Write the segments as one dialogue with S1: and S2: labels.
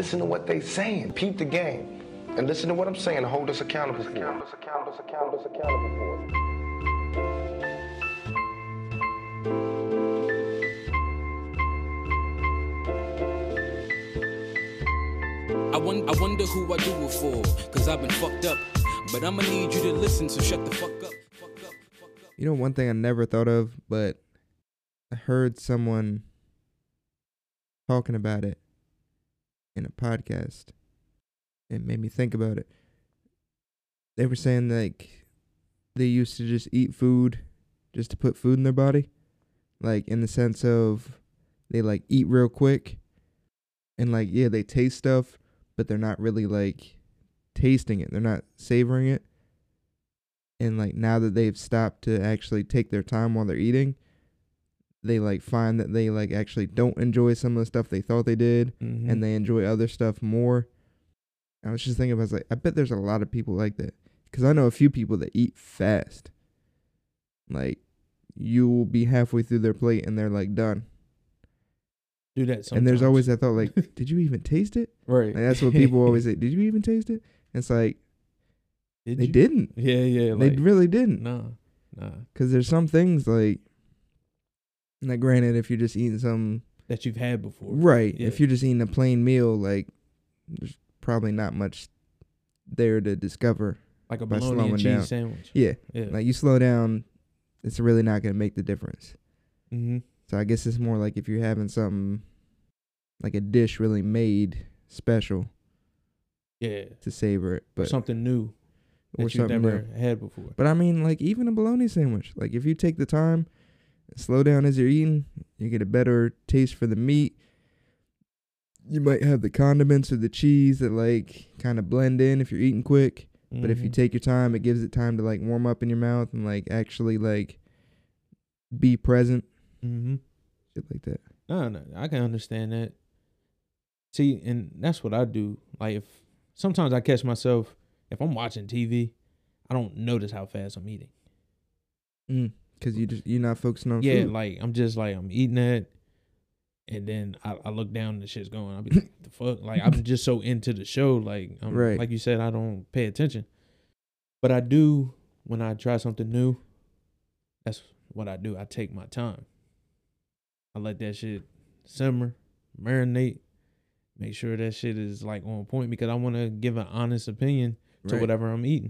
S1: listen to what they saying. Peep the game. And listen to what I'm saying. Hold us accountable for it.
S2: I wonder who I do it for, cause I've been fucked up. But I'ma need you to listen, so shut the fuck up.
S3: You know, one thing I never thought of, but I heard someone talking about it in a podcast. It made me think about it. They were saying like they used to just eat food just to put food in their body. Like in the sense of they like eat real quick and like, yeah, they taste stuff, but they're not really like tasting it. They're not savoring it. And like now that they've stopped to actually take their time while they're eating, they like find that they like actually don't enjoy some of the stuff they thought they did, and they enjoy other stuff more. I was just thinking about, like, I bet there's a lot of people like that, because I know a few people that eat fast. Like, you will be halfway through their plate and they're like done.
S4: Do that sometimes.
S3: And there's always that thought, like, did you even taste it?
S4: Right.
S3: Like, that's what people always say. Did you even taste it? And it's like, they didn't.
S4: Yeah.
S3: They really didn't.
S4: Nah.
S3: Because there's some things like granted, if you're just eating some
S4: that you've had before.
S3: Right.
S4: Yeah.
S3: If you're just eating a plain meal, like, there's probably not much there to discover.
S4: Like a
S3: by
S4: bologna
S3: slowing
S4: and cheese
S3: down.
S4: sandwich.
S3: Yeah.
S4: Yeah.
S3: Like, you slow down, it's really not going to make the difference.
S4: Mm-hmm.
S3: So I guess it's more like if you're having something, like a dish really made special.
S4: Yeah.
S3: To savor it. But
S4: something new that you've never had before.
S3: But I mean, like, even a bologna sandwich. Like, if you take the time and slow down as you're eating, you get a better taste for the meat. You might have the condiments or the cheese that, like, kind of blend in if you're eating quick. Mm-hmm. But if you take your time, it gives it time to, like, warm up in your mouth and, like, actually, like, be present.
S4: Mm-hmm.
S3: Shit like that.
S4: No, I can understand that. See, and that's what I do. Like, if sometimes I catch myself, if I'm watching TV, I don't notice how fast I'm eating.
S3: Because you're not focusing on
S4: food.
S3: food.
S4: Like, I'm just like, I'm eating that, and then I look down and the shit's going. I'll be like, the fuck? Like, I'm just so into the show. Like,
S3: right.
S4: Like you said, I don't pay attention. But I do, when I try something new, that's what I do. I take my time. I let that shit simmer, marinate, make sure that shit is, like, on point, because I want to give an honest opinion to whatever I'm eating.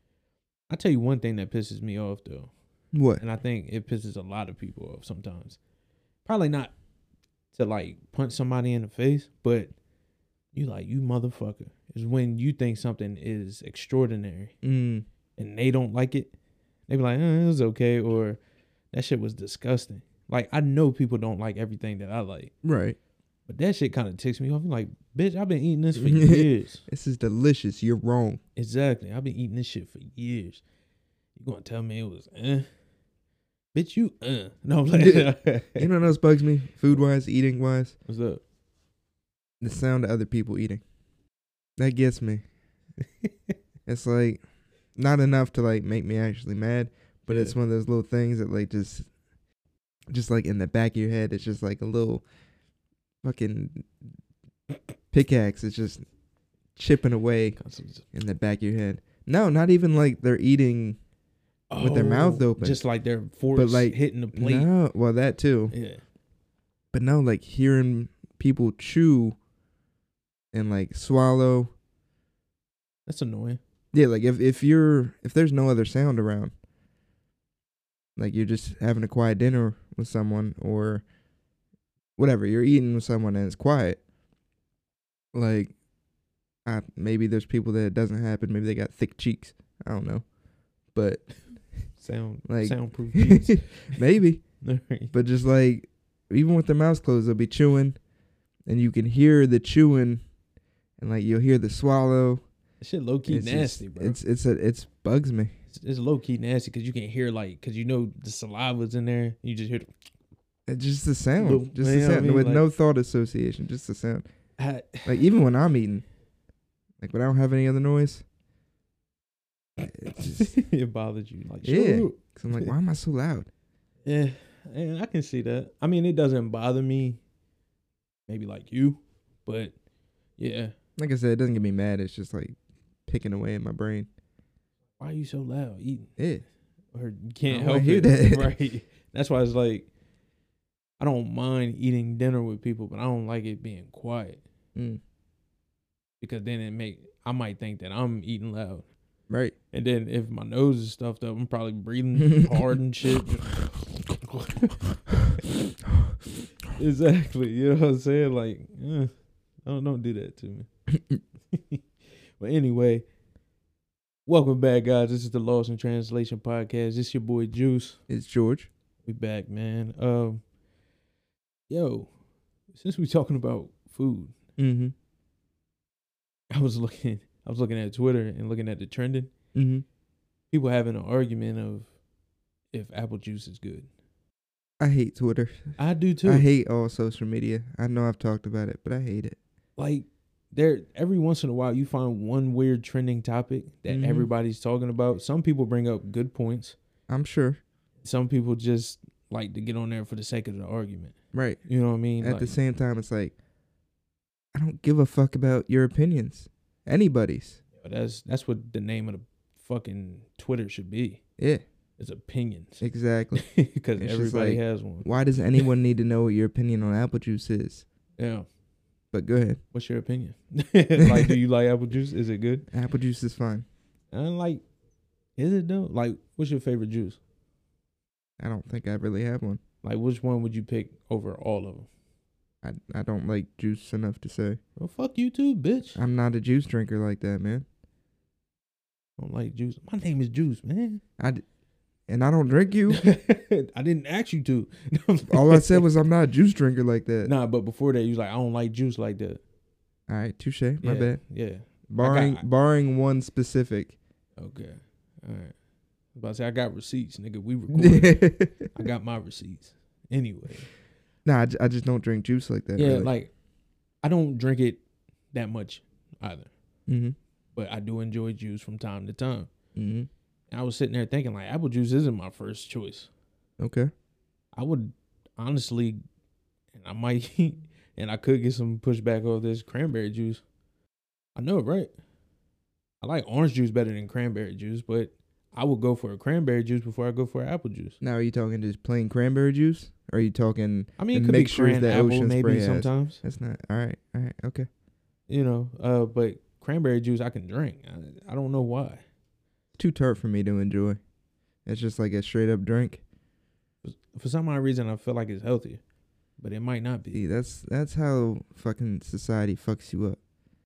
S4: I tell you one thing that pisses me off, though.
S3: What?
S4: And I think it pisses a lot of people off sometimes. Probably not to, like, punch somebody in the face, but you motherfucker, is when you think something is extraordinary and they don't like it. They be like, it was okay, or that shit was disgusting. Like, I know people don't like everything that I like.
S3: Right.
S4: But that shit kind of ticks me off. I'm like, bitch, I've been eating this for years.
S3: This is delicious. You're wrong.
S4: Exactly. I've been eating this shit for years. You gonna tell me it was, Bitch, you, No, I'm like,
S3: you know what else bugs me? Food-wise, eating-wise?
S4: What's up?
S3: The sound of other people eating. That gets me. It's like, not enough to, like, make me actually mad, but it's one of those little things that, like, just like in the back of your head, it's just like a little fucking pickaxe. It's just chipping away in the back of your head. No, not even like they're eating with their mouth open.
S4: Just like their forks like, hitting the plate.
S3: No, well, that too.
S4: Yeah.
S3: But no, like hearing people chew and like swallow.
S4: That's annoying.
S3: Yeah, like if there's no other sound around, like you're just having a quiet dinner with someone or whatever, you're eating with someone and it's quiet. Like, maybe there's people that it doesn't happen. Maybe they got thick cheeks. I don't know, but
S4: soundproof cheeks.
S3: Maybe. But just like even with their mouths closed, they'll be chewing, and you can hear the chewing, and like you'll hear the swallow.
S4: That shit low key nasty, bro.
S3: It's bugs me.
S4: It's low key nasty because you can hear because you know the saliva's in there. You just hear
S3: it's just the sound, the sound with no thought association, just the sound. Like even when I'm eating, like when I don't have any other noise,
S4: it bothers you. Like
S3: because I'm like, why am I so loud?
S4: Yeah, I can see that. I mean, it doesn't bother me, maybe like you, but Yeah.
S3: Like I said, it doesn't get me mad. It's just like picking away in my brain.
S4: Why are you so loud eating?
S3: Yeah.
S4: Or you can't
S3: I wanna
S4: help
S3: hear
S4: it.
S3: that.
S4: Right. That's why it's like, I don't mind eating dinner with people, but I don't like it being quiet.
S3: Mm.
S4: Because then I might think that I'm eating loud.
S3: Right.
S4: And then if my nose is stuffed up, I'm probably breathing hard and shit. Exactly. You know what I'm saying? Like, don't do that to me. But anyway, welcome back, guys. This is the Lost in Translation podcast. This your boy Juice.
S3: It's George.
S4: We back, man. Yo, since we talking about food,
S3: Mm-hmm.
S4: I was looking at Twitter and looking at the trending.
S3: Mm-hmm.
S4: People having an argument of if apple juice is good.
S3: I hate Twitter.
S4: I do too.
S3: I hate all social media. I know I've talked about it, but I hate it.
S4: Like, every once in a while you find one weird trending topic that
S3: Mhm.
S4: everybody's talking about. Some people bring up good points.
S3: I'm sure.
S4: Some people just like to get on there for the sake of the argument.
S3: Right.
S4: You know what I mean?
S3: At the same time, it's like, I don't give a fuck about your opinions. Anybody's.
S4: That's what the name of the fucking Twitter should be.
S3: Yeah.
S4: It's opinions.
S3: Exactly.
S4: Because
S3: It's just
S4: everybody
S3: like,
S4: has one.
S3: Why does anyone need to know what your opinion on apple juice is?
S4: Yeah.
S3: But go ahead.
S4: What's your opinion? Like, do you like apple juice? Is it good?
S3: Apple juice is fine.
S4: Is it though? Like, what's your favorite juice?
S3: I don't think I really have one.
S4: Like, which one would you pick over all of them?
S3: I don't like juice enough to say.
S4: Well, fuck you too, bitch.
S3: I'm not a juice drinker like that, man.
S4: I don't like juice. My name is Juice, man.
S3: And I don't drink you.
S4: I didn't ask you to.
S3: All I said was I'm not a juice drinker like that.
S4: Nah, but before that, you was like, I don't like juice like that.
S3: All right, touche. My bad.
S4: Yeah.
S3: Barring one specific.
S4: Okay. All right. I was about to say, I got receipts, nigga. We recorded. I got my receipts. Anyway.
S3: Nah, I just don't drink juice like that.
S4: Yeah,
S3: really.
S4: like, I don't drink it that much either.
S3: Mm-hmm.
S4: But I do enjoy juice from time to time.
S3: Mm-hmm.
S4: And I was sitting there thinking, like, apple juice isn't my first choice.
S3: Okay.
S4: I would honestly, and I might, and I could get some pushback over this cranberry juice. I know, right? I like orange juice better than cranberry juice, but I would go for a cranberry juice before I go for apple juice.
S3: Now, are you talking just plain cranberry juice? Or are you talking
S4: I mean, it
S3: the
S4: could be
S3: mixtures
S4: cran
S3: that
S4: apple
S3: Ocean
S4: maybe
S3: Spray has?
S4: sometimes.
S3: That's not all right. All right. Okay.
S4: You know, but cranberry juice I can drink. I don't know why.
S3: Too tart for me to enjoy. It's just like a straight up drink.
S4: For some odd reason, I feel like it's healthier, but it might not be.
S3: See, that's how fucking society fucks you up.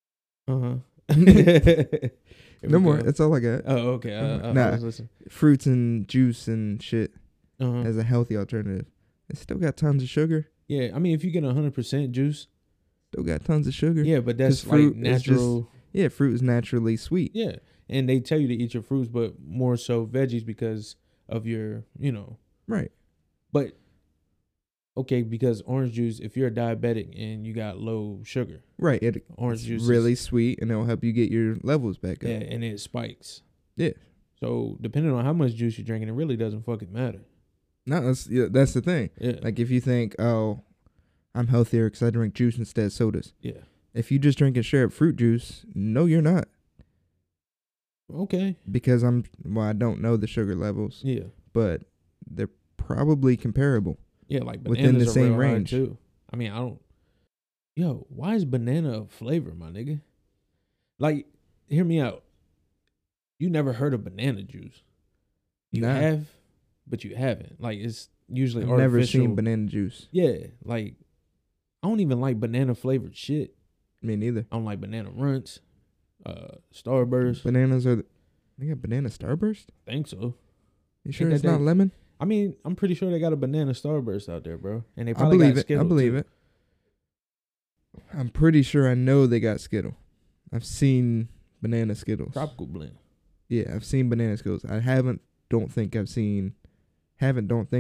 S3: No more. That's all I got.
S4: Oh, okay. I
S3: Nah.
S4: was listening.
S3: Fruits and juice and shit
S4: Uh-huh.
S3: as a healthy alternative. It still got tons of sugar.
S4: Yeah, I mean, if you get 100% juice,
S3: Still got tons of sugar.
S4: yeah, but that's
S3: 'Cause fruit
S4: like
S3: is just-
S4: natural.
S3: Yeah, fruit is naturally sweet.
S4: Yeah, and they tell you to eat your fruits, but more so veggies because of your,
S3: Right.
S4: But okay, because orange juice, if you're a diabetic and you got low sugar,
S3: Right.
S4: orange
S3: It's
S4: juice is-
S3: really sweet and it'll help you get your levels back up.
S4: yeah, and it spikes.
S3: Yeah.
S4: So depending on how much juice you're drinking, it really doesn't fucking matter.
S3: No, that's the thing.
S4: Yeah,
S3: Like if you think, oh, I'm healthier because I drink juice instead of sodas.
S4: yeah.
S3: If you just drinking straight up fruit juice, no, you're not.
S4: Okay.
S3: Because I don't know the sugar levels,
S4: Yeah,
S3: but they're probably comparable.
S4: yeah. Like
S3: Within
S4: bananas
S3: the
S4: are
S3: same
S4: real high,
S3: range.
S4: too. I mean, I don't. Yo, why is banana a flavor, my nigga? Like, hear me out. You never heard of banana juice? You
S3: Nah.
S4: have, but you haven't. Like, it's usually
S3: I've
S4: artificial.
S3: never seen banana juice.
S4: Yeah, like I don't even like banana flavored shit.
S3: Me neither.
S4: I don't like banana runts, Starburst.
S3: Bananas they got banana Starburst?
S4: Think so.
S3: You sure
S4: that
S3: it's not
S4: they-
S3: lemon?
S4: I mean, I'm pretty sure they got a banana Starburst out there, bro. And they
S3: I
S4: probably
S3: believe
S4: got
S3: it.
S4: Skittle
S3: I believe
S4: too.
S3: it. I'm pretty sure I know they got Skittle. I've seen banana Skittles.
S4: Tropical blend.
S3: Yeah, I've seen banana Skittles. I don't think I've seen
S4: Yeah.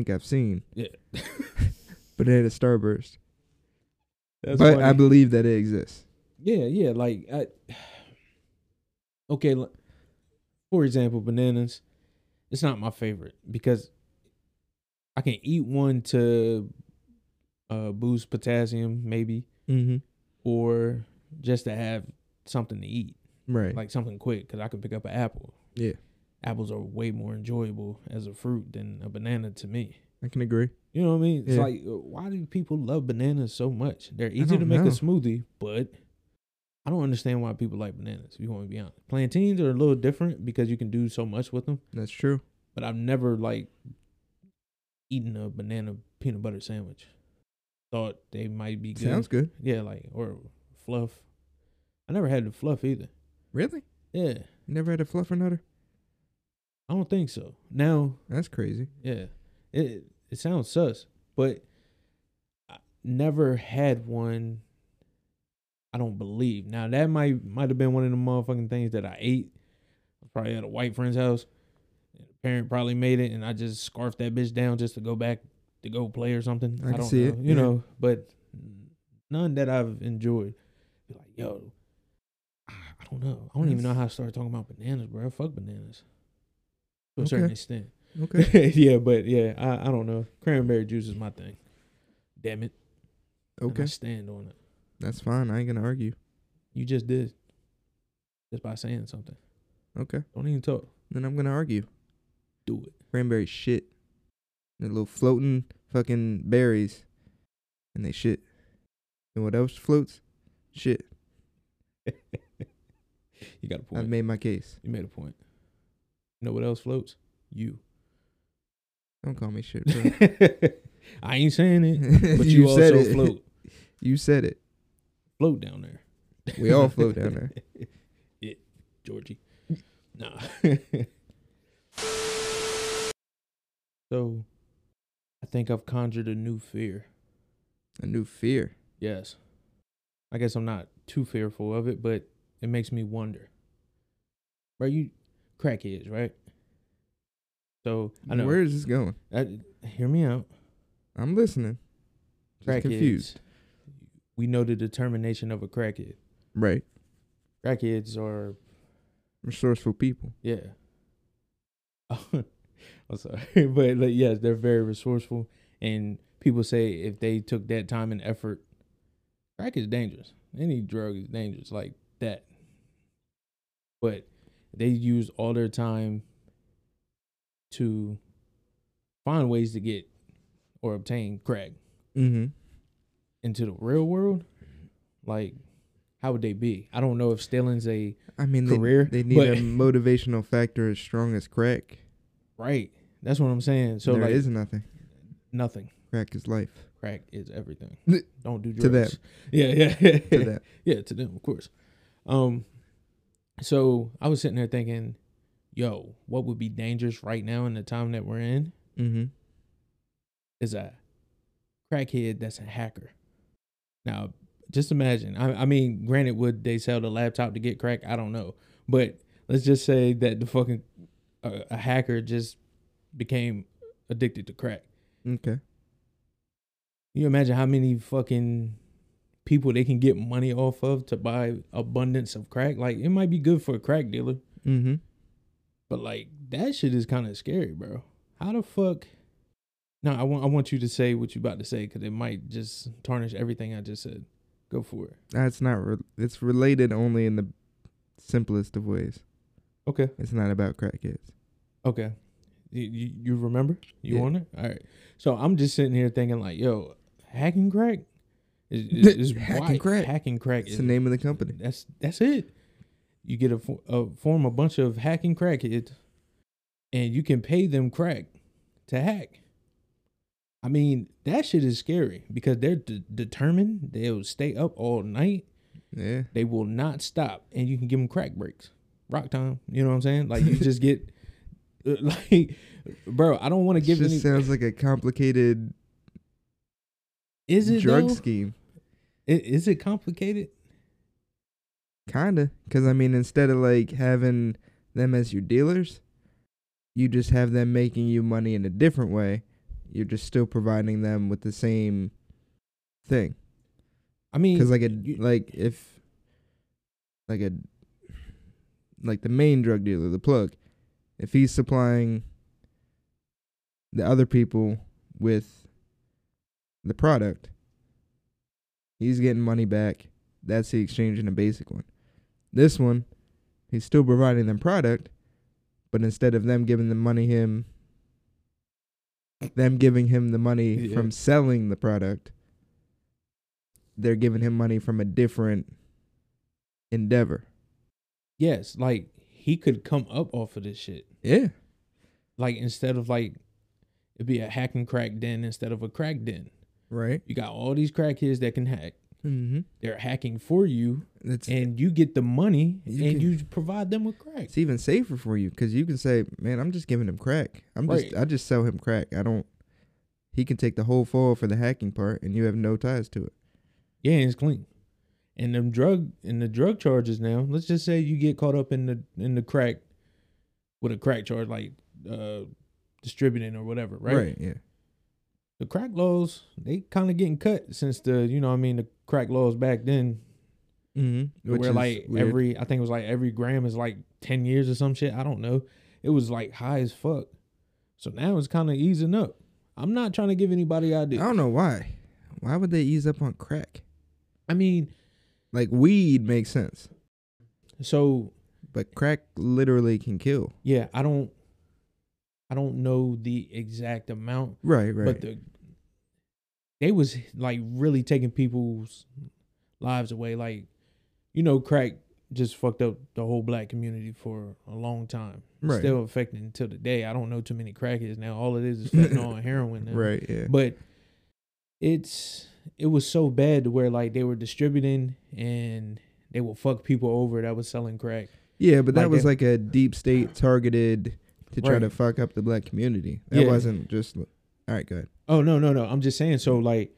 S3: banana Starburst.
S4: That's
S3: But
S4: funny.
S3: I believe that it exists.
S4: Yeah. Like, okay. For example, bananas. It's not my favorite because I can eat one to boost potassium, maybe,
S3: Mm-hmm.
S4: or just to have something to eat,
S3: Right.
S4: like something quick, because I could pick up an apple.
S3: Yeah.
S4: Apples are way more enjoyable as a fruit than a banana to me.
S3: I can agree.
S4: You know what I mean? It's
S3: Yeah.
S4: like, why do people love bananas so much? They're easy to
S3: don't
S4: make
S3: know.
S4: a smoothie, but I don't understand why people like bananas, if you want to be honest. Plantains are a little different because you can do so much with them,
S3: That's true.
S4: but I've never, like, eaten a banana peanut butter sandwich. Thought they might be good.
S3: Sounds good.
S4: Yeah, like, or fluff. I never had the fluff either.
S3: Really?
S4: Yeah,
S3: You never had a fluffernutter?
S4: I don't think so. Now,
S3: That's crazy.
S4: yeah, it sounds sus, but I never had one. I don't believe. Now that might have been one of the motherfucking things that I ate. Probably at a white friend's house. And the parent probably made it, and I just scarfed that bitch down just to go back to go play or something.
S3: I can
S4: don't
S3: see
S4: know,
S3: it,
S4: you
S3: yeah.
S4: know. But none that I've enjoyed. Be like, yo, I don't know. I don't even know how to start talking about bananas, bro. Fuck bananas. To a certain
S3: Okay.
S4: extent.
S3: Okay.
S4: Yeah, but yeah, I don't know. Cranberry juice is my thing. Damn it. And
S3: Okay.
S4: I stand on it.
S3: That's fine. I ain't gonna argue.
S4: You just did. Just by saying something.
S3: Okay.
S4: Don't even talk.
S3: Then I'm gonna argue.
S4: Do it.
S3: Cranberry shit. The little floating fucking berries. And they shit. And what else floats? Shit.
S4: You got a
S3: I've
S4: point.
S3: made my case.
S4: You made a point. You know what else floats? You.
S3: Don't call me shit, bro.
S4: I ain't saying it, but you,
S3: said
S4: also
S3: it.
S4: float.
S3: You said it.
S4: Float down there.
S3: We all float down there.
S4: Yeah, Georgie. Nah. So, I think I've conjured a new fear.
S3: A new fear.
S4: Yes. I guess I'm not too fearful of it, but it makes me wonder. Bro, you crackheads, right? So, I know.
S3: Where is this going?
S4: Hear me out.
S3: I'm listening. Just
S4: Crackheads.
S3: confused.
S4: We know the determination of a crackhead.
S3: Right.
S4: Crackheads are,
S3: Resourceful people.
S4: yeah. I'm sorry. But like, yes, they're very resourceful. And people say if they took that time and effort, crack is dangerous. Any drug is dangerous like that. But they use all their time to find ways to get or obtain crack
S3: Mm-hmm.
S4: into the real world. Like, how would they be? I don't know if stealing's a
S3: I mean,
S4: career,
S3: they need
S4: but-
S3: a motivational factor as strong as crack.
S4: right. That's what I'm saying. So
S3: There
S4: like
S3: is nothing.
S4: nothing.
S3: Crack is life.
S4: Crack is everything.
S3: To
S4: Don't do
S3: them.
S4: drugs. Yeah.
S3: To that.
S4: Yeah, to them, of course. So I was sitting there thinking, yo, what would be dangerous right now in the time that we're in
S3: Mm-hmm.
S4: is a crackhead that's a hacker. Now, just imagine. I mean, granted, would they sell the laptop to get crack? I don't know. But let's just say that the fucking a hacker just became addicted to crack.
S3: Okay.
S4: You imagine how many fucking people they can get money off of to buy abundance of crack? Like, it might be good for a crack dealer,
S3: Mm-hmm.
S4: but like that shit is kind of scary, bro. How the fuck? No, I want you to say what you about to say because it might just tarnish everything I just said. Go for it.
S3: That's not. It's related only in the simplest of ways.
S4: Okay.
S3: It's not about crackheads.
S4: Okay. You remember? You
S3: Yeah.
S4: on it? All right. So I'm just sitting here thinking like, yo, hacking crack is
S3: Hacking
S4: why-
S3: crack.
S4: Hacking crack
S3: It's
S4: is
S3: the name of the company.
S4: That's it. You get form a bunch of hacking crackheads, and you can pay them crack to hack. I mean, that shit is scary because they're determined. They'll stay up all night.
S3: Yeah.
S4: They will not stop, and you can give them crack breaks. Rock time. You know what I'm saying? Like, you just get like, bro. I don't want to give
S3: Just
S4: any.
S3: sounds like a complicated
S4: Is it
S3: drug
S4: though?
S3: scheme.
S4: Is it complicated?
S3: Kinda, because I mean, instead of like having them as your dealers, you just have them making you money in a different way. You're just still providing them with the same thing.
S4: I mean,
S3: Because like the main drug dealer, the plug, if he's supplying the other people with the product, he's getting money back. That's the exchange in the basic one. This one, he's still providing them product, but instead of them giving them giving him the money from selling the product, they're giving him money from a different endeavor.
S4: Yes, like he could come up off of this shit.
S3: Yeah.
S4: Like instead of like it'd be a hack and crack den instead of a crack den.
S3: Right.
S4: You got all these crackheads that can hack.
S3: Mm-hmm.
S4: They're hacking for you, and you get the money, you provide them with crack.
S3: It's even safer for you because you can say, "Man, I'm just giving him crack. I just sell him crack. He can take the whole fall for the hacking part, and you have no ties to it."
S4: Yeah, and it's clean. And the drug charges now. Let's just say you get caught up in the crack with a crack charge, like distributing or whatever, right?
S3: Right. Yeah.
S4: The crack laws, they kind of getting cut since the crack laws back then.
S3: Mm-hmm.
S4: Where like weird. I think it was like every gram is like 10 years or some shit. I don't know. It was like high as fuck. So now it's kind of easing up. I'm not trying to give anybody ideas.
S3: I don't know why. Why would they ease up on crack?
S4: I mean,
S3: like weed makes sense.
S4: So,
S3: but crack literally can kill.
S4: Yeah, I don't know the exact amount.
S3: Right.
S4: But they was like really taking people's lives away. Like, crack just fucked up the whole black community for a long time.
S3: Right.
S4: Still affecting until today. I don't know too many crackheads now. All it is fentanyl and heroin now.
S3: Right, yeah.
S4: But it was so bad to where like they were distributing and they would fuck people over that was selling crack.
S3: Yeah, but that was like a deep state targeted to try to fuck up the black community. That wasn't just... All right, go ahead.
S4: Oh, no. I'm just saying, so like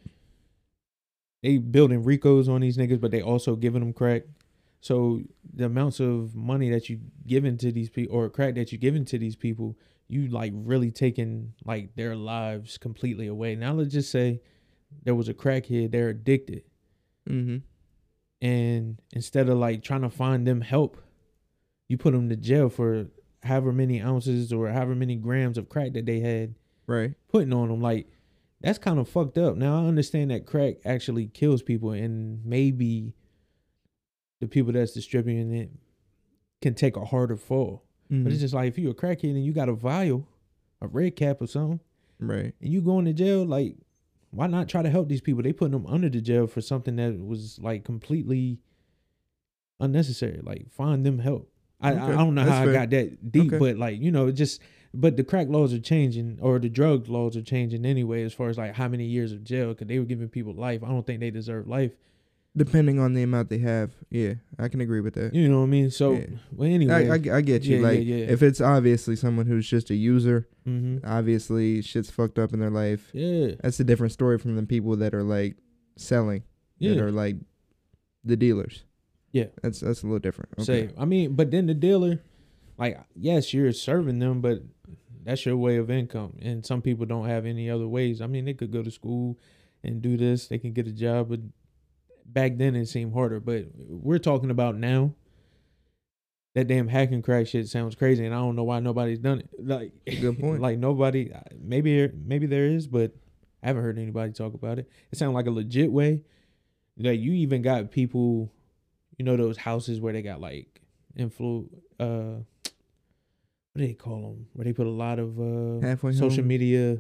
S4: they building Ricos on these niggas, but they also giving them crack. So the amounts of money that you giving to these people or crack that you giving to these people, you like really taking like their lives completely away. Now let's just say there was a crackhead, they're addicted.
S3: Mm-hmm.
S4: And instead of like trying to find them help, you put them to jail for however many ounces or however many grams of crack that they had putting on them. Like, that's kind of fucked up. Now I understand that crack actually kills people and maybe the people that's distributing it can take a harder fall. Mm-hmm. But it's just like if you're a crackhead and you got a vial, a red cap or something,
S3: right,
S4: and you going to jail, like, why not try to help these people? They putting them under the jail for something that was like completely unnecessary. Like, find them help. I don't know how I got that deep, but like, but the crack laws are changing, or the drug laws are changing anyway, as far as like how many years of jail, because they were giving people life. I don't think they deserve life.
S3: Depending on the amount they have. Yeah, I can agree with that.
S4: You know what I mean? So, well, anyway.
S3: I get you. If it's obviously someone who's just a user, obviously shit's fucked up in their life.
S4: Yeah.
S3: That's a different story from the people that are like selling, that are like the dealers.
S4: Yeah.
S3: That's a little different.
S4: Okay. I mean, but then the dealer, like, yes, you're serving them, but that's your way of income. And some people don't have any other ways. I mean, they could go to school and do this. They can get a job, but back then it seemed harder. But we're talking about now. That damn hacking crack shit sounds crazy, and I don't know why nobody's done it. Like,
S3: good point.
S4: Like nobody, maybe there is, but I haven't heard anybody talk about it. It sounds like a legit way. Like, you even got people, those houses where they got like what do they call them? Where they put a lot of social media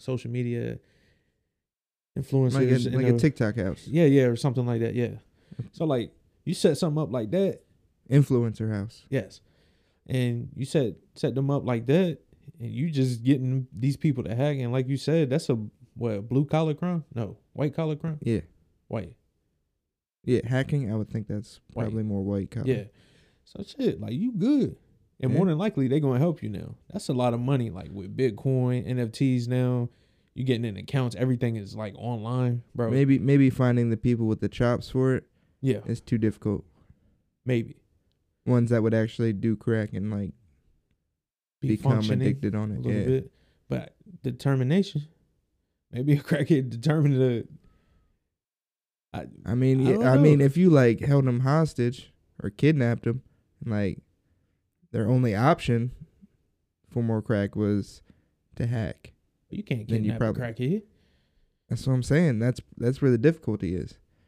S4: influencers,
S3: like a TikTok house.
S4: Yeah, or something like that. Yeah. So like, you set something up like that.
S3: Influencer house.
S4: Yes. And you set them up like that, and you just getting these people to hack. And like you said, that's a blue collar crime? No, white collar crime?
S3: Yeah.
S4: White.
S3: Yeah, hacking, I would think that's probably more white collar.
S4: Yeah. So shit, like, you good. And more than likely, they're going to help you now. That's a lot of money, like with Bitcoin, NFTs now. You getting in accounts. Everything is like online, bro.
S3: Maybe finding the people with the chops for it.
S4: Yeah.
S3: It's too difficult.
S4: Maybe.
S3: Ones that would actually do crack and like become addicted on it.
S4: A little bit. But determination. Maybe a crackhead determined to...
S3: I mean, if you like held them hostage or kidnapped them, like their only option for more crack was to hack.
S4: You can't kidnap a crackhead.
S3: That's what I'm saying. That's where the difficulty is.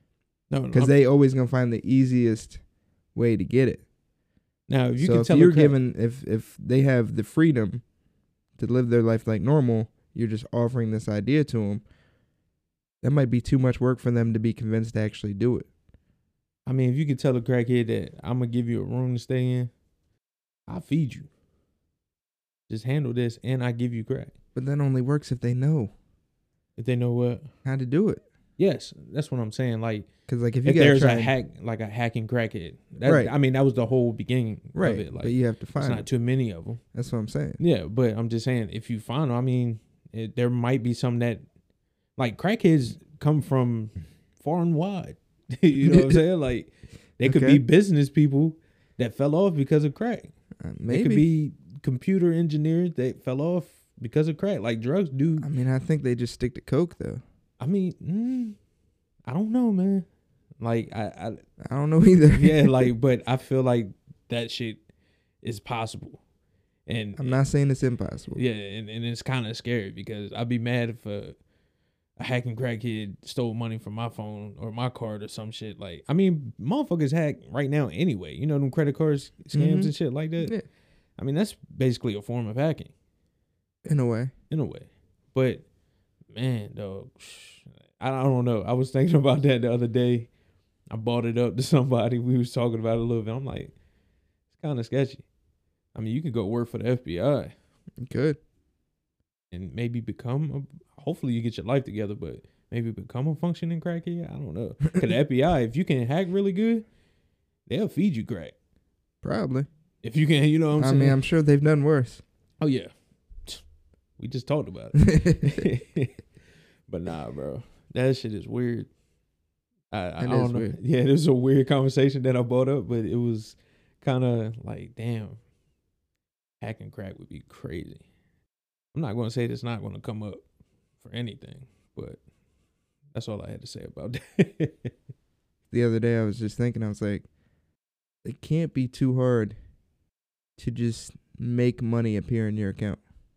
S4: No,
S3: because they always gonna find the easiest way to get it.
S4: now if you
S3: So
S4: can
S3: if
S4: tell
S3: you're
S4: a crack,
S3: given, if they have the freedom to live their life like normal, you're just offering this idea to them. That might be too much work for them to be convinced to actually do it.
S4: I mean, if you could tell a crackhead that I'm gonna give you a room to stay in, I'll feed you. Just handle this, and I give you crack.
S3: But that only works if they know
S4: If they know what,
S3: how to do it.
S4: yes, that's what I'm saying. Like,
S3: Because like if you
S4: if
S3: gotta
S4: there's
S3: try
S4: a
S3: and-
S4: hack, like a hacking crackhead, that,
S3: Right.
S4: I mean, that was the whole beginning
S3: right,
S4: of it. Like,
S3: but you have to
S4: it's
S3: find
S4: not
S3: it.
S4: too many of them.
S3: That's what I'm saying.
S4: Yeah, but I'm just saying, if you find them, I mean, there might be some that, like, crackheads come from far and wide. You know what I'm saying? Like, they could
S3: Okay.
S4: be business people that fell off because of crack. They
S3: Maybe.
S4: could be computer engineers that fell off because of crack. Like, drugs do.
S3: I mean, I think they just stick to coke though.
S4: I mean, I don't know, man. Like, I
S3: I don't know either.
S4: yeah, like, but I feel like that shit is possible. And
S3: I'm not saying it's impossible.
S4: yeah, and it's kind of scary because I'd be mad if a hacking crackhead stole money from my phone or my card or some shit. Like, I mean, motherfuckers hack right now anyway. You know them credit cards scams and shit like that?
S3: Yeah.
S4: I mean, that's basically a form of hacking
S3: In a way.
S4: in a way. But, man, dog, I don't know. I was thinking about that the other day. I brought it up to somebody. We was talking about it a little bit. I'm like, it's kind of sketchy. I mean, you could go work for the FBI
S3: Good.
S4: and maybe hopefully you get your life together, but maybe become a functioning crackhead. I don't know. Cause the FBI, if you can hack really good, they'll feed you crack.
S3: Probably.
S4: If you can, you know what I'm
S3: I
S4: saying?
S3: mean, I'm sure they've done worse.
S4: Oh yeah. We just talked about it. But nah, bro. That shit is weird. I
S3: It
S4: don't
S3: is
S4: know.
S3: weird.
S4: Yeah, this is a weird conversation that I brought up, but it was kind of like, damn, hacking crack would be crazy. I'm not going to say it's not going to come up for anything, but that's all I had to say about that.
S3: The other day I was just thinking, I was like, it can't be too hard to just make money appear in your account.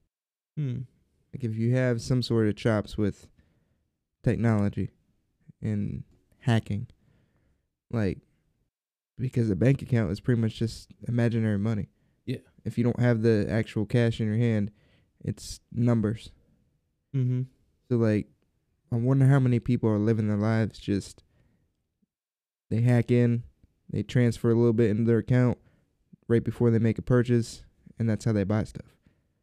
S3: Like if you have some sort of chops with technology and hacking, like, because a bank account is pretty much just imaginary money.
S4: Yeah.
S3: If you don't have the actual cash in your hand, it's numbers.
S4: Mm-hmm.
S3: So like, I wonder how many people are living their lives just, they hack in, they transfer a little bit into their account right before they make a purchase, and that's how they buy stuff.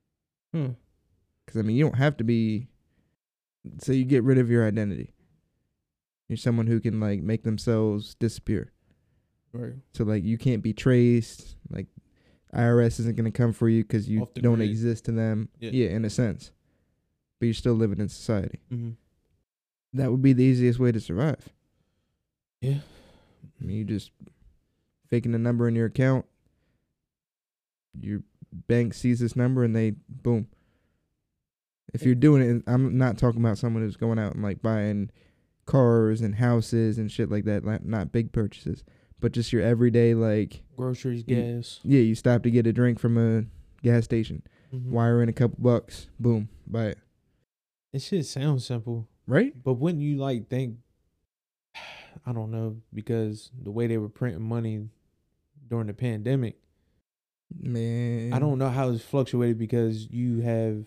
S3: Because, I mean, you don't have to be, so you get rid of your identity. You're someone who can, like, make themselves disappear.
S4: Right.
S3: So, like, you can't be traced. Like, IRS isn't going to come for you because you
S4: Off the
S3: don't
S4: grid.
S3: exist to them.
S4: Yeah.
S3: Yeah, in a sense. But you're still living in society.
S4: Mm-hmm.
S3: That would be the easiest way to survive.
S4: Yeah.
S3: I mean, you just faking a number in your account. Your bank sees this number and they, boom. If you're doing it, I'm not talking about someone who's going out and like buying cars and houses and shit like that, like not big purchases, but just your everyday, like,
S4: Groceries,
S3: You-
S4: gas.
S3: yeah, you stop to get a drink from a gas station,
S4: Mm-hmm.
S3: wire in a couple bucks, boom, buy it.
S4: It shit sounds simple,
S3: Right?
S4: but wouldn't you like think? I don't know, because the way they were printing money during the pandemic,
S3: Man.
S4: I don't know how it's fluctuated because you have,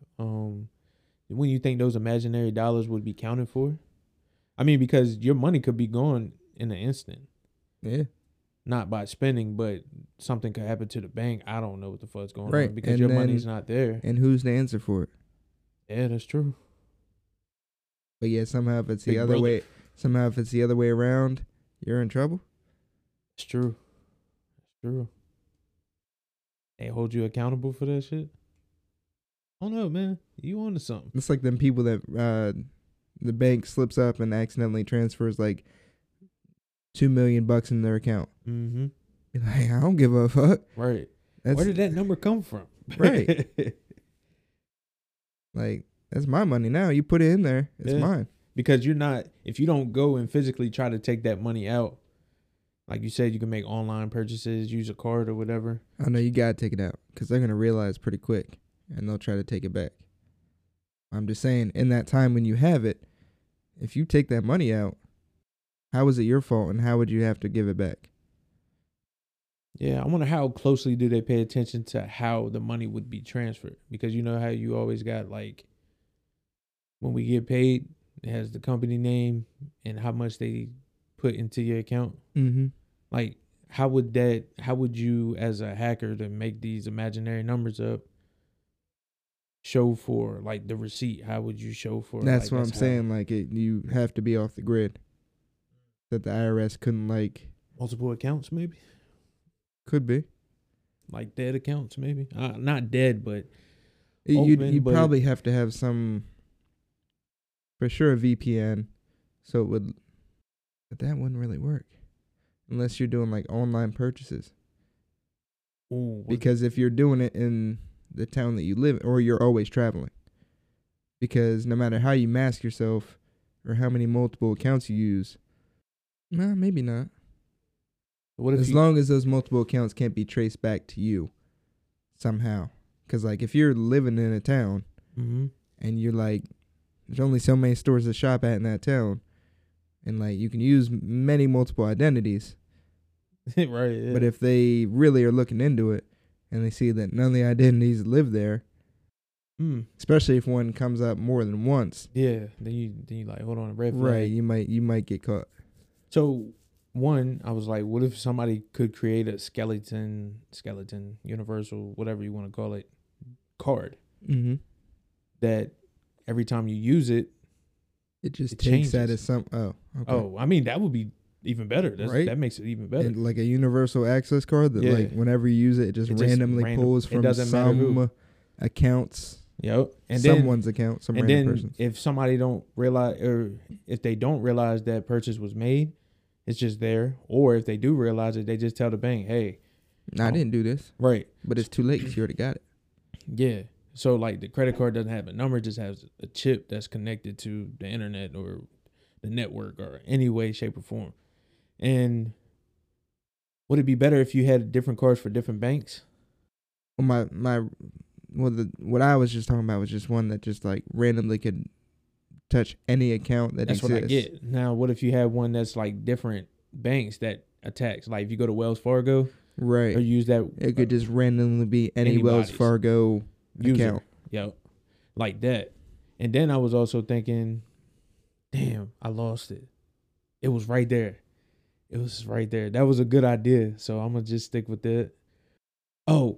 S4: when you think those imaginary dollars would be counted for. I mean, because your money could be gone in an instant,
S3: Yeah.
S4: not by spending, but something could happen to the bank. I don't know what the fuck's going
S3: Right,
S4: on because
S3: and
S4: your
S3: then-
S4: money's not there.
S3: And who's to answer for it?
S4: Yeah, that's true.
S3: But yeah, somehow if it's the
S4: Big
S3: other
S4: brother.
S3: way, somehow if it's the other way around, you're in trouble.
S4: It's true. It's true. They hold you accountable for that shit? I don't know, man. You on to something.
S3: It's like them people that the bank slips up and accidentally transfers like $2 million in their account.
S4: Mm-hmm.
S3: Be like, I don't give a fuck.
S4: Right.
S3: That's
S4: Where did that number come from?
S3: Right. like, that's my money now. You put it in there, it's
S4: Yeah.
S3: mine.
S4: Because you're not, if you don't go and physically try to take that money out, like you said, you can make online purchases, use a card or whatever.
S3: I know you gotta take it out because they're gonna realize pretty quick, and they'll try to take it back. I'm just saying, in that time when you have it, if you take that money out, how was it your fault, and how would you have to give it back?
S4: Yeah, I wonder how closely do they pay attention to how the money would be transferred? Because you know how you always got like when we get paid, it has the company name and how much they put into your account.
S3: Mm-hmm.
S4: Like, how would you as a hacker to make these imaginary numbers up show for like the receipt? How would you show for
S3: That's
S4: like,
S3: what I'm saying. Like, you have to be off the grid. That the IRS couldn't, like...
S4: multiple accounts maybe?
S3: Could be.
S4: Like dead accounts maybe? Not dead, but
S3: You probably have to have some... For sure a VPN. So it would... But that wouldn't really work. Unless you're doing, like, online purchases.
S4: Ooh,
S3: Because if you're doing it in the town that you live in, or you're always traveling. Because no matter how you mask yourself or how many multiple accounts you use, nah, maybe not.
S4: what if
S3: As long as those multiple accounts can't be traced back to you somehow. Because, like, if you're living in a town
S4: mm-hmm.
S3: and you're like, there's only so many stores to shop at in that town, and, like, you can use many multiple identities.
S4: Right. Yeah.
S3: But if they really are looking into it and they see that none of the identities live there, especially if one comes up more than once,
S4: yeah, then you like, hold on, red flag.
S3: right? You might get caught.
S4: So one, I was like, what if somebody could create a skeleton, universal, whatever you want to call it, card
S3: Mm-hmm.
S4: that every time you use it,
S3: It just
S4: It
S3: takes that
S4: changes.
S3: as some. Oh, okay.
S4: oh, I mean that would be even better.
S3: Right.
S4: That makes it even better.
S3: And like a universal access card that,
S4: Yeah.
S3: like, whenever you use it, it just
S4: It just
S3: randomly
S4: random-
S3: pulls
S4: it
S3: from
S4: doesn't matter who.
S3: some accounts,
S4: Yep. And then
S3: someone's account, some
S4: and
S3: random
S4: then
S3: person's.
S4: if somebody don't realize, or if they don't realize that purchase was made, it's just there. Or if they do realize it, they just tell the bank, hey,
S3: Nah, I didn't do this,
S4: right.
S3: but it's too late because you already got it.
S4: Yeah. So like the credit card doesn't have a number, it just has a chip that's connected to the internet or the network or any way, shape, or form. And would it be better if you had different cards for different banks?
S3: Well, what I was just talking about was just one that just, like, randomly could touch any account that
S4: That's
S3: exists.
S4: what I get. Now, what if you have one that's like different banks that attacks? Like if you go to Wells Fargo
S3: Right.
S4: or use that,
S3: It could just randomly be any Wells
S4: anybody's
S3: Fargo
S4: user.
S3: account.
S4: Yep. Like that. And then I was also thinking, damn, I lost it. It was right there. It was right there. That was a good idea. So I'm gonna just stick with that. Oh.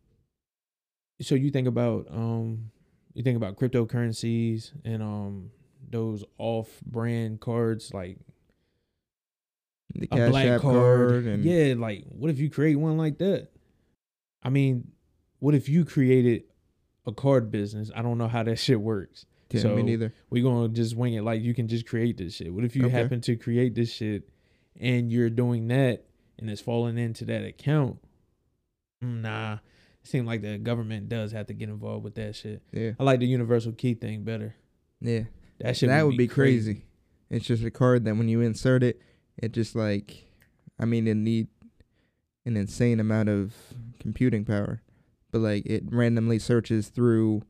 S4: So you think about cryptocurrencies and those off brand cards like
S3: The
S4: a
S3: Cash
S4: black
S3: App
S4: card.
S3: card and
S4: Yeah, like what if you create one like that? I mean, what if you created a card business? I don't know how that shit works.
S3: yeah,
S4: so
S3: me neither.
S4: we gonna just wing it. Like you can just create this shit. What if you
S3: Okay.
S4: happen to create this shit and you're doing that and it's falling into that account? Nah, it seems like the government does have to get involved with that shit.
S3: Yeah.
S4: I like the universal key thing better.
S3: Yeah.
S4: That shit
S3: That would be crazy. It's just a card that when you insert it, it just, like, I mean, it need an insane amount of computing power, but, like, it randomly searches through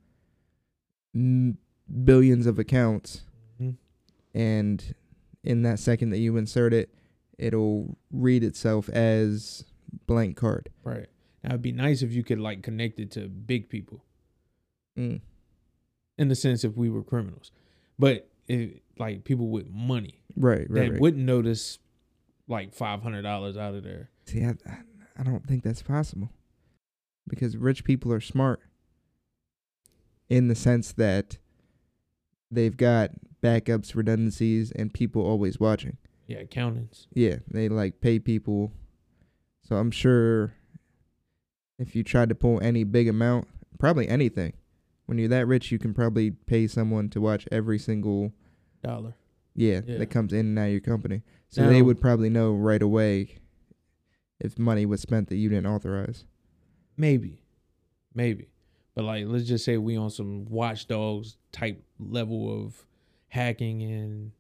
S3: billions of accounts,
S4: Mhm.
S3: and in that second that you insert it, it'll read itself as blank card.
S4: Right. Now it'd be nice if you could like connect it to big people.
S3: Mm.
S4: In the sense if we were criminals, but like people with money
S3: Right,
S4: that
S3: right.
S4: wouldn't notice like $500 out of there.
S3: See, I don't think that's possible, because rich people are smart in the sense that they've got backups, redundancies, and people always watching.
S4: Yeah, accountants.
S3: Yeah, they, like, pay people. So I'm sure if you tried to pull any big amount, probably anything, when you're that rich, you can probably pay someone to watch every single
S4: Dollar.
S3: yeah.
S4: Yeah.
S3: that comes in and out of your company. So they
S4: Now-
S3: would probably know right away if money was spent that you didn't authorize.
S4: Maybe. But like let's just say we on some watchdogs type level of hacking and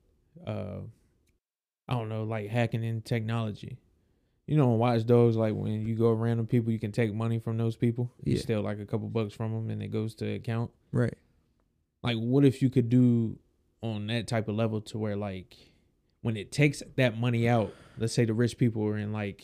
S4: I don't know, like hacking in technology. You know, on watchdogs, like when you go random people, you can take money from those people. You
S3: Yeah.
S4: steal like a couple bucks from them and it goes to account.
S3: Right.
S4: Like what if you could do on that type of level to where like when it takes that money out, let's say the rich people are in like,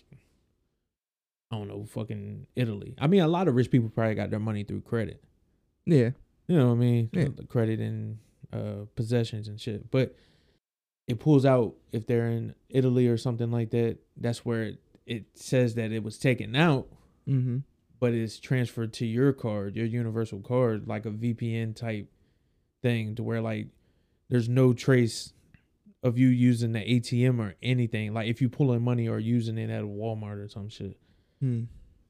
S4: I don't know, fucking Italy. I mean, a lot of rich people probably got their money through credit.
S3: Yeah.
S4: You know what I mean?
S3: Yeah.
S4: The credit and possessions and shit. But it pulls out if they're in Italy or something like that. That's where it says that it was taken out,
S3: Mm-hmm.
S4: but it's transferred to your card, your universal card, like a VPN type thing, to where like there's no trace of you using the ATM or anything. Like if you pulling money or using it at a Walmart or some shit.
S3: Hmm.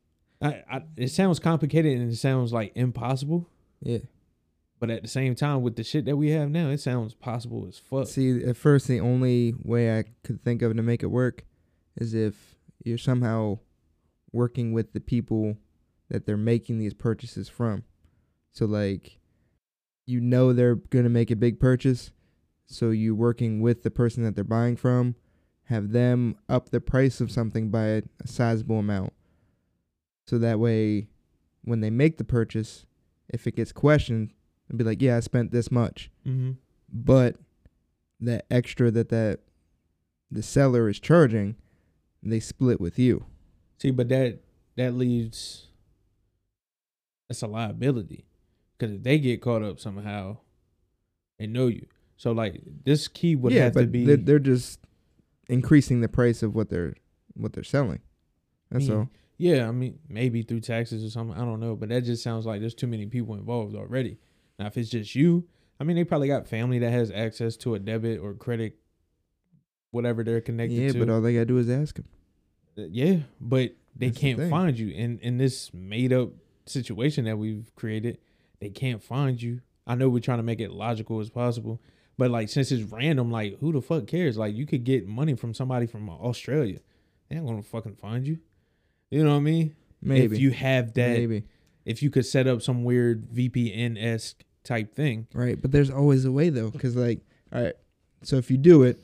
S4: It sounds complicated and it sounds like impossible.
S3: Yeah.
S4: But at the same time, with the shit that we have now, it sounds possible as fuck.
S3: See, at first, the only way I could think of to make it work is if you're somehow working with the people that they're making these purchases from. So, like, you know they're going to make a big purchase, so you're working with the person that they're buying from, have them up the price of something by a sizable amount. So that way, when they make the purchase, if it gets questioned, they'll be like, yeah, I spent this much.
S4: Mm-hmm.
S3: But that extra that the seller is charging, they split with you.
S4: See, but that leaves, that's a liability. Because if they get caught up somehow, they know you. So, like, this key would have to be...
S3: they're just increasing the price of what they're selling. That's all.
S4: Yeah, I mean, maybe through taxes or something. I don't know. But that just sounds like there's too many people involved already. Now, if it's just you, I mean, they probably got family that has access to a debit or credit, whatever they're connected to.
S3: Yeah, but all they got to do is ask them.
S4: Yeah, but they
S3: That's the
S4: can't
S3: thing.
S4: find you. In this made-up situation that we've created, they can't find you. I know we're trying to make it logical as possible. But, like, since it's random, like, who the fuck cares? Like, you could get money from somebody from Australia. They ain't gonna fucking find you. You know what I mean?
S3: Maybe.
S4: If you have that,
S3: Maybe.
S4: if you could set up some weird VPN-esque type thing.
S3: Right, but there's always a way, though. Because, like, all right, so if you do it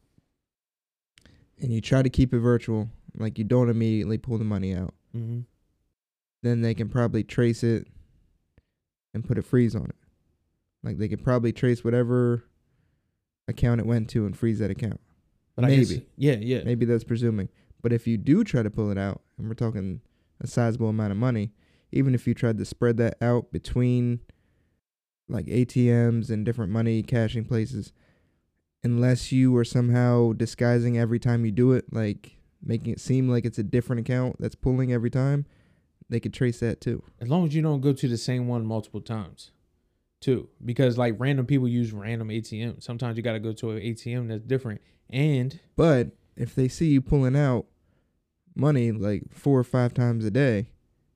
S3: and you try to keep it virtual, like you don't immediately pull the money out,
S4: Mm-hmm.
S3: then they can probably trace it and put a freeze on it. Like, they could probably trace whatever account it went to and freeze that account.
S4: But
S3: Maybe.
S4: I guess, yeah.
S3: Maybe that's presuming. But if you do try to pull it out, and we're talking a sizable amount of money, even if you tried to spread that out between like ATMs and different money cashing places, unless you are somehow disguising every time you do it, like making it seem like it's a different account that's pulling every time, they could trace that too.
S4: As long as you don't go to the same one multiple times, too. Because, like, random people use random ATMs. Sometimes you got to go to an ATM that's different.
S3: But if they see you pulling out money like 4 or 5 times a day,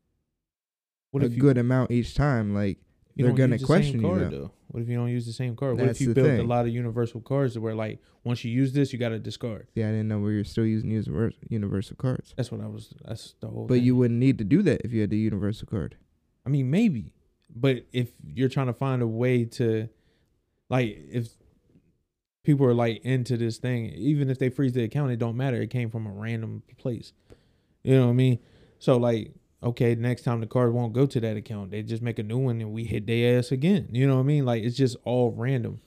S4: what
S3: a
S4: if you,
S3: good amount each time, like
S4: you
S3: they're
S4: don't
S3: gonna
S4: use the
S3: question
S4: same
S3: you
S4: card,
S3: though.
S4: What if you don't use the same card? What
S3: That's
S4: if you
S3: the
S4: built a
S3: thing.
S4: lot of universal cards to where, like, once you use this, you got to discard?
S3: Yeah, I didn't know we were still using universal cards.
S4: That's the whole
S3: But
S4: thing.
S3: you wouldn't need to do that if you had the universal card.
S4: I mean, maybe. But if you're trying to find a way to, like, if people are, like, into this thing, even if they freeze the account, it don't matter. It came from a random place. You know what I mean? So, like, okay, next time the card won't go to that account. They just make a new one and we hit their ass again. You know what I mean? Like, it's just all random.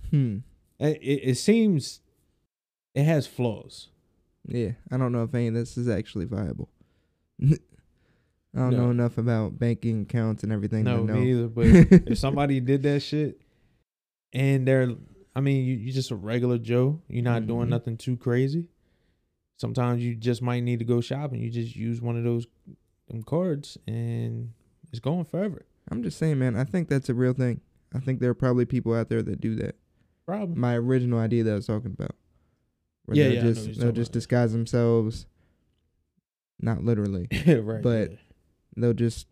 S4: It seems it has flaws.
S3: Yeah, I don't know if any of this is actually viable. I don't
S4: No.
S3: know enough about banking accounts and everything
S4: No,
S3: to know.
S4: me either. But if somebody did that shit and I mean, you're just a regular Joe. You're not doing
S3: Mhm.
S4: nothing too crazy. Sometimes you just might need to go shopping. You just use one of them cards and it's going forever.
S3: I'm just saying, man, I think that's a real thing. I think there are probably people out there that do that.
S4: Problem.
S3: My original idea that I was talking about. Where
S4: Yeah,
S3: they'll
S4: yeah, I know what
S3: just
S4: you're
S3: they'll
S4: talking
S3: just
S4: about.
S3: disguise themselves. Not literally.
S4: Right.
S3: But
S4: yeah.
S3: They'll just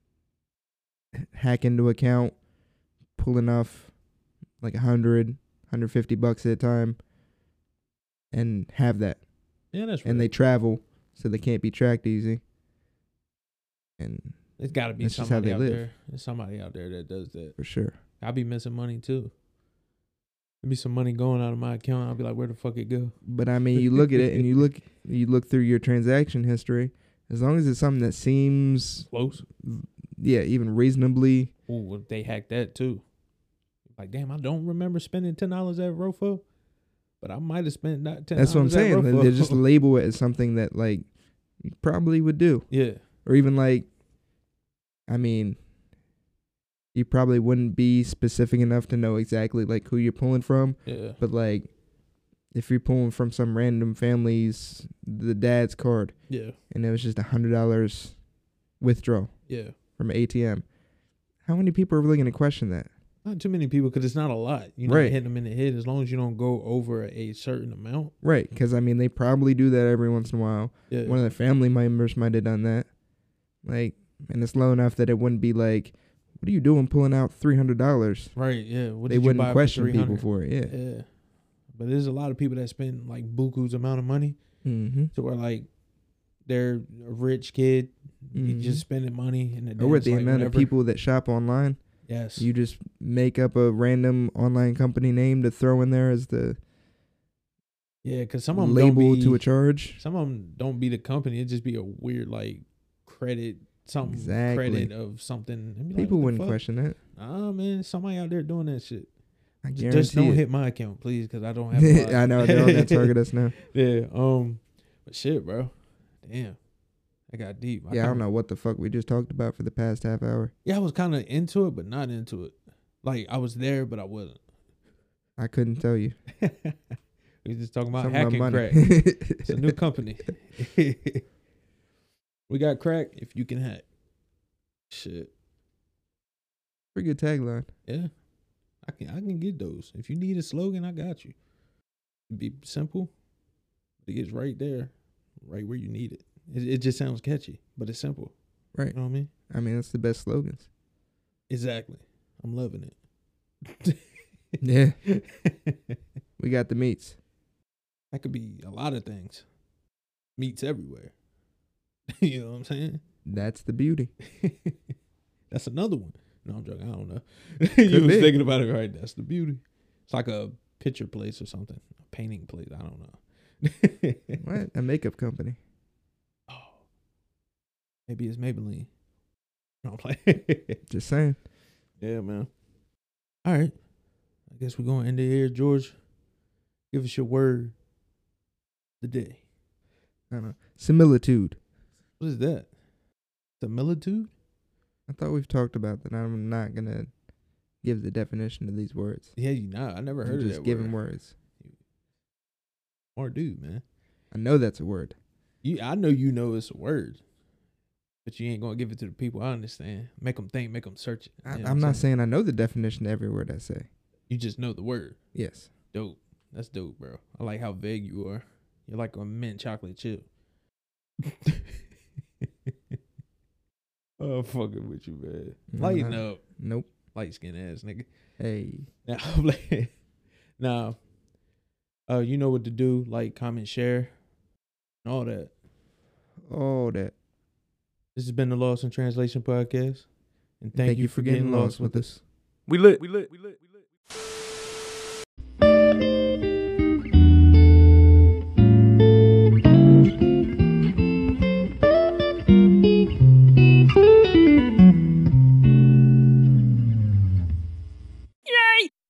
S3: hack into account, pull enough, like $100, $150 at a time, and have that.
S4: Yeah, that's right.
S3: And they travel, so they can't be tracked easy. And
S4: It's got to be
S3: that's just how
S4: somebody
S3: they
S4: out
S3: live.
S4: there. There's somebody out there that does that.
S3: for sure.
S4: I'll be missing money too. There'll be some money going out of my account. I'll be like, where the fuck it go?
S3: But I mean, you look at it and you look through your transaction history. As long as it's something that seems,
S4: Close.
S3: yeah, even reasonably,
S4: Ooh, if they hack that too. Like, damn, I don't remember spending $10 at Rofo, but I might have spent that $10.
S3: That's what I'm
S4: at
S3: saying.
S4: Ruffalo.
S3: They just label it as something that like you probably would do,
S4: yeah,
S3: or even like, I mean, you probably wouldn't be specific enough to know exactly like who you're pulling from.
S4: yeah,
S3: But like, if you're pulling from some random family's the dad's card,
S4: yeah,
S3: and it was just $100 withdrawal
S4: yeah.
S3: from an ATM, how many people are really going to question that?
S4: Not too many people because it's not a lot. You're not
S3: Right.
S4: hitting them in the head as long as you don't go over a certain amount.
S3: Right, because I mean, they probably do that every once in a while.
S4: Yeah,
S3: One of their family members might have done that. Like, and it's low enough that it wouldn't be like, what are you doing pulling out $300?
S4: right. Yeah, what
S3: They
S4: did you
S3: wouldn't
S4: buy
S3: question people
S4: $300?
S3: for it. Yeah.
S4: Yeah, but there's a lot of people that spend like buku's amount of money.
S3: Mm-hmm.
S4: So where like they're a rich kid, you
S3: Mhm.
S4: just spending money and
S3: Or with the amount of people that shop online,
S4: Yes,
S3: you just make up a random online company name to throw in there as the
S4: yeah, because some of them don't
S3: label
S4: be,
S3: to a charge.
S4: some of them don't be the company. It just be a weird like credit something
S3: Exactly.
S4: credit of something. And be like,
S3: People
S4: what the
S3: wouldn't
S4: fuck?
S3: question that.
S4: Ah man, somebody out there doing that shit.
S3: I
S4: Just
S3: guarantee
S4: don't
S3: it.
S4: hit my account, please, because I don't have. A lot.
S3: I know they're on that target us now.
S4: Yeah. But shit, bro. Damn, I got deep.
S3: Yeah, I don't know what the fuck we just talked about for the past half hour.
S4: Yeah, I was kind of into it, but not into it. Like I was there, but I wasn't.
S3: I couldn't tell you.
S4: We was just talking about
S3: Something about
S4: hacking
S3: money.
S4: crack. It's a new company. We got crack if you can hack. Shit.
S3: Pretty good tagline.
S4: Yeah. I can get those. If you need a slogan, I got you. It'd be simple. It gets right there, right where you need it. It just sounds catchy, but it's simple.
S3: Right.
S4: You know what I mean?
S3: I mean, that's the best slogans.
S4: Exactly. I'm loving it.
S3: Yeah. We got the meats.
S4: That could be a lot of things. Meats everywhere. You know what I'm saying?
S3: That's the beauty.
S4: That's another one. No, I'm joking. I don't know. You was
S3: be.
S4: thinking about it right. That's the beauty. It's like a picture place or something. A painting place. I don't know.
S3: What? A makeup company.
S4: Oh. Maybe it's Maybelline. No, I'm playing.
S3: Just saying.
S4: Yeah, man. All right. I guess we're going to end it here, George. Give us your word of the day.
S3: I don't know. Similitude.
S4: What is that? Similitude?
S3: I thought we've talked about that. I'm not going to give the definition of these words.
S4: Yeah, you know. I never heard
S3: I'm
S4: of
S3: just
S4: that
S3: giving
S4: word.
S3: words.
S4: Smart dude, man.
S3: I know that's a word.
S4: I know you know it's a word, but you ain't gonna give it to the people. I understand. Make them think. Make them search it. You know what
S3: I'm not
S4: saying?
S3: saying I know the definition of every word I say.
S4: You just know the word.
S3: Yes.
S4: Dope. That's dope, bro. I like how vague you are. You're like a mint chocolate chip. Oh, fucking with you, man. Lighten up,
S3: Nope.
S4: light skin ass nigga.
S3: Hey.
S4: Now, I'm like, now, you know what to do. Like, comment, share, and all that.
S3: All that.
S4: This has been the Lost in Translation podcast, and thank you for getting lost with us.
S3: We lit. We lit. We lit. We lit.